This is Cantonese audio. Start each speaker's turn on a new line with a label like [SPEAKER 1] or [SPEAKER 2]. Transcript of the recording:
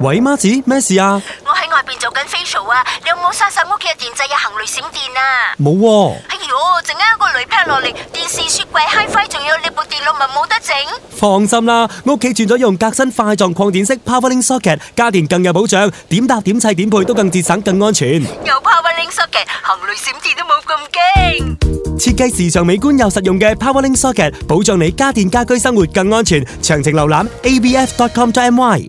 [SPEAKER 1] 喂，媽子，咩事啊？
[SPEAKER 2] 我喺外邊做緊 facial 啊，你有冇刪晒屋企嘅電掣啊、行雷閃電啊？
[SPEAKER 1] 冇喎。
[SPEAKER 2] 哎喲，陣間個雷劈落嚟，電視、雪櫃、HiFi，仲有你部電腦咪冇得整？
[SPEAKER 1] 放心啦，屋企轉咗用革新塊狀擴電式 PowerLink Socket， 家電更有保障，點搭點砌點配都更節省更安全。
[SPEAKER 2] 有 PowerLink Socket， 行雷閃電都冇咁驚。
[SPEAKER 1] 設計時尚美觀又實用嘅 PowerLink Socket， 保障你家電家居生活更安全。詳情瀏覽abf.com.my。